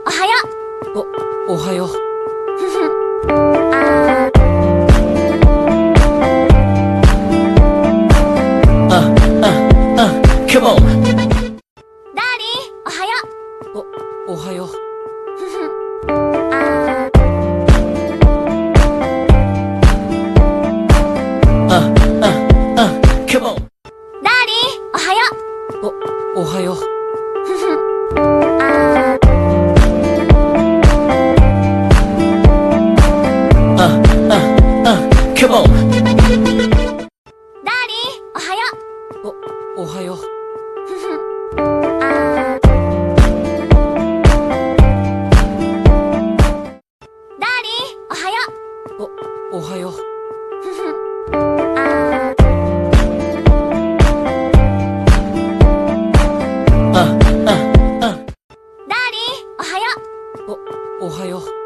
おはよおはよう。 う。ふふ。あー。 Come on! ダーリン、おはよおはよう。 う。ふふ。あー。 Come on! ダーリン、おはよおはよう。 う。ふふ。あー。 Come on! ダーリン、おはよおはよう。 う。ふふ。あー。ダーリン、おはよおはよう。 う。ふふ。あー。ダーリン、おはよおはよう。